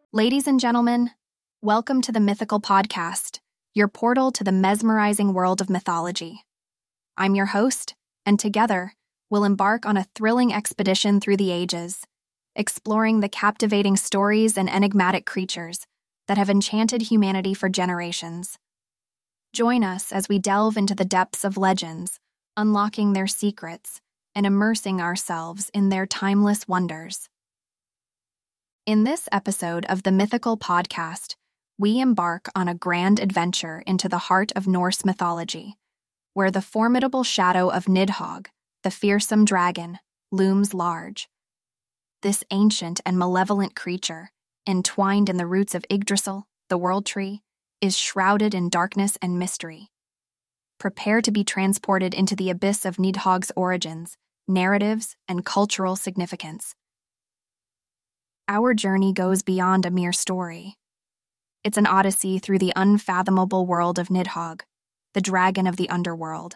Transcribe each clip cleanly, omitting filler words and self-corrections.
Ladies and gentlemen, welcome to the Mythical Podcast, your portal to the mesmerizing world of mythology. I'm your host, and together, we'll embark on a thrilling expedition through the ages, exploring the captivating stories and enigmatic creatures that have enchanted humanity for generations. Join us as we delve into the depths of legends, unlocking their secrets and immersing ourselves in their timeless wonders. In this episode of the Mythical Podcast, we embark on a grand adventure into the heart of Norse mythology, where the formidable shadow of Nidhogg, the fearsome dragon, looms large. This ancient and malevolent creature, entwined in the roots of Yggdrasil, the World Tree, is shrouded in darkness and mystery. Prepare to be transported into the abyss of Nidhogg's origins, narratives, and cultural significance. Our journey goes beyond a mere story. It's an odyssey through the unfathomable world of Nidhogg, the dragon of the underworld.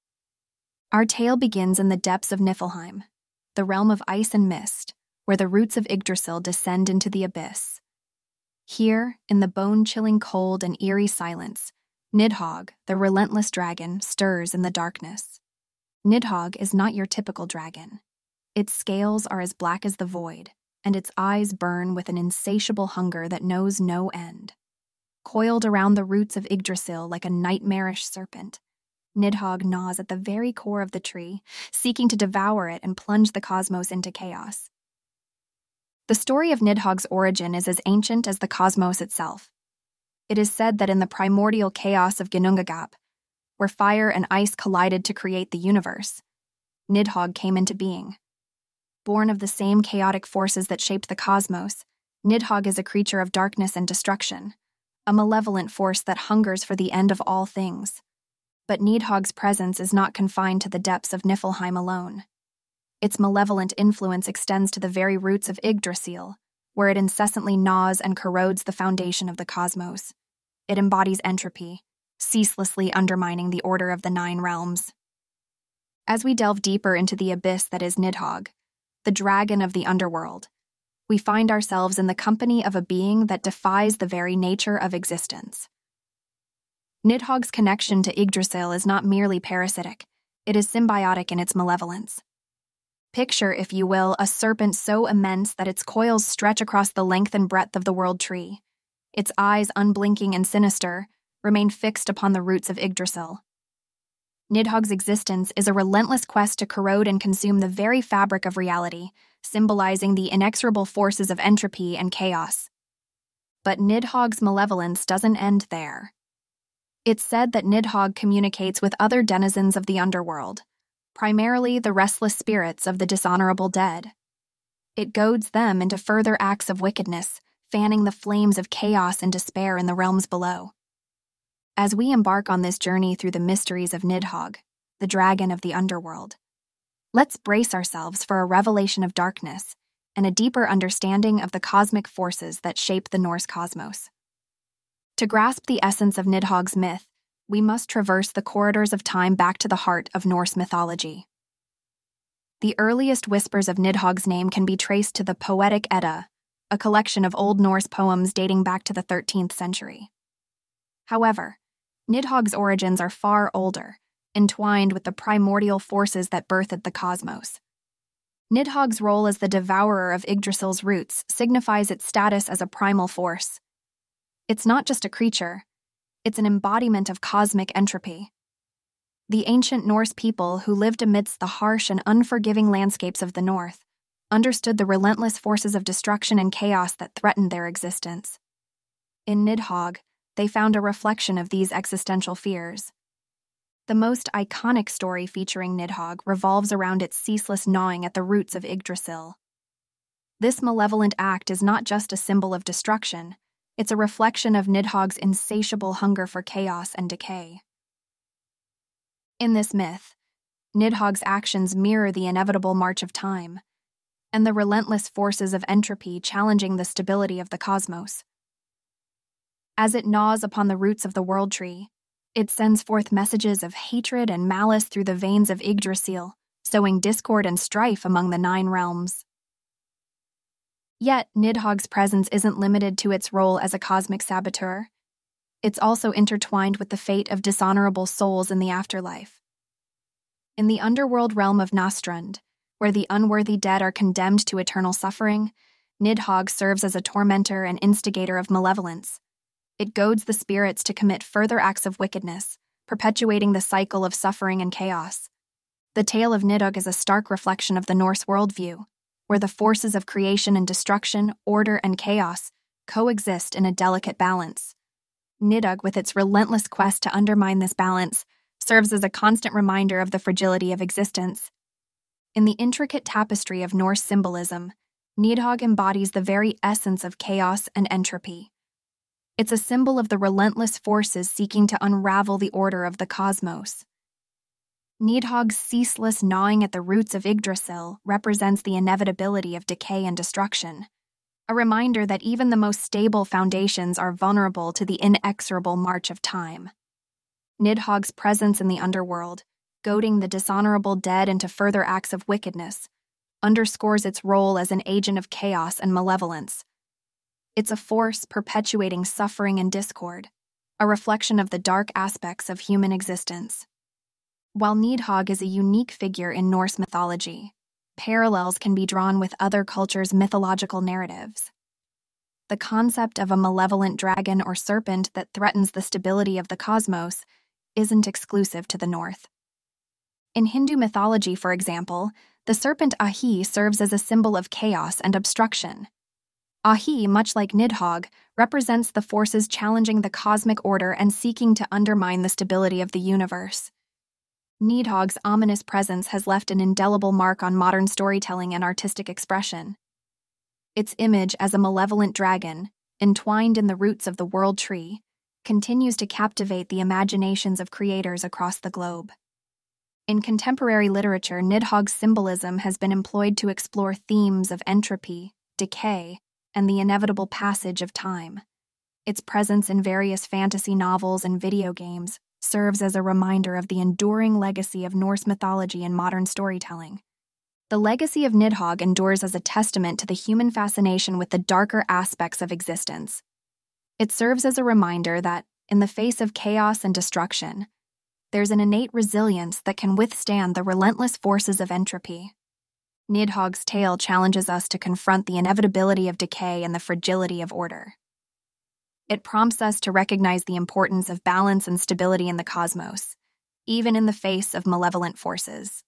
Our tale begins in the depths of Niflheim, the realm of ice and mist, where the roots of Yggdrasil descend into the abyss. Here, in the bone-chilling cold and eerie silence, Nidhogg, the relentless dragon, stirs in the darkness. Nidhogg is not your typical dragon. Its scales are as black as the void, and its eyes burn with an insatiable hunger that knows no end. Coiled around the roots of Yggdrasil like a nightmarish serpent, Nidhogg gnaws at the very core of the tree, seeking to devour it and plunge the cosmos into chaos. The story of Nidhogg's origin is as ancient as the cosmos itself. It is said that in the primordial chaos of Ginnungagap, where fire and ice collided to create the universe, Nidhogg came into being. Born of the same chaotic forces that shaped the cosmos, Nidhogg is a creature of darkness and destruction, a malevolent force that hungers for the end of all things. But Nidhogg's presence is not confined to the depths of Niflheim alone. Its malevolent influence extends to the very roots of Yggdrasil, where it incessantly gnaws and corrodes the foundation of the cosmos. It embodies entropy, ceaselessly undermining the order of the Nine Realms. As we delve deeper into the abyss that is Nidhogg, the dragon of the underworld, we find ourselves in the company of a being that defies the very nature of existence. Nidhogg's connection to Yggdrasil is not merely parasitic, it is symbiotic in its malevolence. Picture, if you will, a serpent so immense that its coils stretch across the length and breadth of the World Tree. Its eyes, unblinking and sinister, remain fixed upon the roots of Yggdrasil. Nidhogg's existence is a relentless quest to corrode and consume the very fabric of reality, symbolizing the inexorable forces of entropy and chaos. But Nidhogg's malevolence doesn't end there. It's said that Nidhogg communicates with other denizens of the underworld, primarily the restless spirits of the dishonorable dead. It goads them into further acts of wickedness, fanning the flames of chaos and despair in the realms below. As we embark on this journey through the mysteries of Nidhogg, the dragon of the underworld, let's brace ourselves for a revelation of darkness and a deeper understanding of the cosmic forces that shape the Norse cosmos. To grasp the essence of Nidhogg's myth, we must traverse the corridors of time back to the heart of Norse mythology. The earliest whispers of Nidhogg's name can be traced to the Poetic Edda, a collection of Old Norse poems dating back to the 13th century. However, Nidhogg's origins are far older, entwined with the primordial forces that birthed the cosmos. Nidhogg's role as the devourer of Yggdrasil's roots signifies its status as a primal force. It's not just a creature, it's an embodiment of cosmic entropy. The ancient Norse people who lived amidst the harsh and unforgiving landscapes of the North understood the relentless forces of destruction and chaos that threatened their existence. In Nidhogg, they found a reflection of these existential fears. The most iconic story featuring Nidhogg revolves around its ceaseless gnawing at the roots of Yggdrasil. This malevolent act is not just a symbol of destruction, it's a reflection of Nidhogg's insatiable hunger for chaos and decay. In this myth, Nidhogg's actions mirror the inevitable march of time, and the relentless forces of entropy challenging the stability of the cosmos. As it gnaws upon the roots of the World Tree, it sends forth messages of hatred and malice through the veins of Yggdrasil, sowing discord and strife among the Nine Realms. Yet, Nidhogg's presence isn't limited to its role as a cosmic saboteur. It's also intertwined with the fate of dishonorable souls in the afterlife. In the underworld realm of Nastrund, where the unworthy dead are condemned to eternal suffering, Nidhogg serves as a tormentor and instigator of malevolence. It goads the spirits to commit further acts of wickedness, perpetuating the cycle of suffering and chaos. The tale of Nidhogg is a stark reflection of the Norse worldview, where the forces of creation and destruction, order and chaos, coexist in a delicate balance. Nidhogg, with its relentless quest to undermine this balance, serves as a constant reminder of the fragility of existence. In the intricate tapestry of Norse symbolism, Nidhogg embodies the very essence of chaos and entropy. It's a symbol of the relentless forces seeking to unravel the order of the cosmos. Nidhogg's ceaseless gnawing at the roots of Yggdrasil represents the inevitability of decay and destruction, a reminder that even the most stable foundations are vulnerable to the inexorable march of time. Nidhogg's presence in the underworld, goading the dishonorable dead into further acts of wickedness, underscores its role as an agent of chaos and malevolence. It's a force perpetuating suffering and discord, a reflection of the dark aspects of human existence. While Nidhogg is a unique figure in Norse mythology, parallels can be drawn with other cultures' mythological narratives. The concept of a malevolent dragon or serpent that threatens the stability of the cosmos isn't exclusive to the North. In Hindu mythology, for example, the serpent Ahi serves as a symbol of chaos and obstruction. Ahi, much like Nidhogg, represents the forces challenging the cosmic order and seeking to undermine the stability of the universe. Nidhogg's ominous presence has left an indelible mark on modern storytelling and artistic expression. Its image as a malevolent dragon, entwined in the roots of the world tree, continues to captivate the imaginations of creators across the globe. In contemporary literature, Nidhogg's symbolism has been employed to explore themes of entropy, decay, and the inevitable passage of time. Its presence in various fantasy novels and video games serves as a reminder of the enduring legacy of Norse mythology in modern storytelling. The legacy of Nidhogg endures as a testament to the human fascination with the darker aspects of existence. It serves as a reminder that, in the face of chaos and destruction, there's an innate resilience that can withstand the relentless forces of entropy. Nidhogg's tale challenges us to confront the inevitability of decay and the fragility of order. It prompts us to recognize the importance of balance and stability in the cosmos, even in the face of malevolent forces.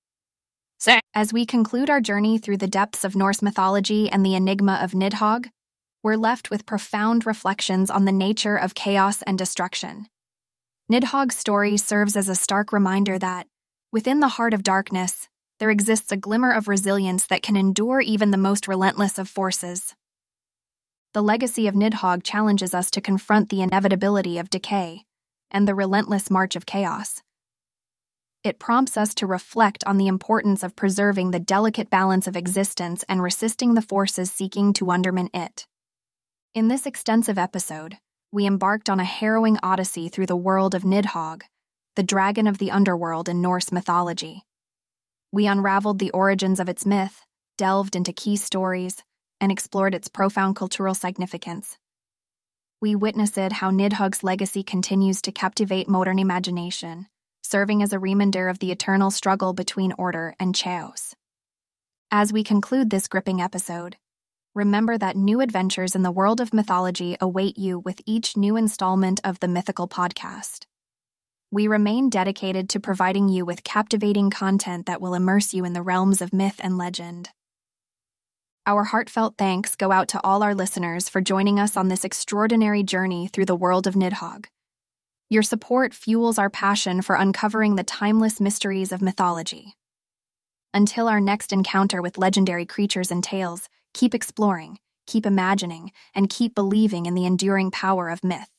As we conclude our journey through the depths of Norse mythology and the enigma of Nidhogg, we're left with profound reflections on the nature of chaos and destruction. Nidhogg's story serves as a stark reminder that, within the heart of darkness, there exists a glimmer of resilience that can endure even the most relentless of forces. The legacy of Nidhogg challenges us to confront the inevitability of decay and the relentless march of chaos. It prompts us to reflect on the importance of preserving the delicate balance of existence and resisting the forces seeking to undermine it. In this extensive episode, we embarked on a harrowing odyssey through the world of Nidhogg, the dragon of the underworld in Norse mythology. We unraveled the origins of its myth, delved into key stories, and explored its profound cultural significance. We witnessed how Nidhogg's legacy continues to captivate modern imagination, serving as a reminder of the eternal struggle between order and chaos. As we conclude this gripping episode, remember that new adventures in the world of mythology await you with each new installment of the Mythical Podcast. We remain dedicated to providing you with captivating content that will immerse you in the realms of myth and legend. Our heartfelt thanks go out to all our listeners for joining us on this extraordinary journey through the world of Nidhogg. Your support fuels our passion for uncovering the timeless mysteries of mythology. Until our next encounter with legendary creatures and tales, keep exploring, keep imagining, and keep believing in the enduring power of myth.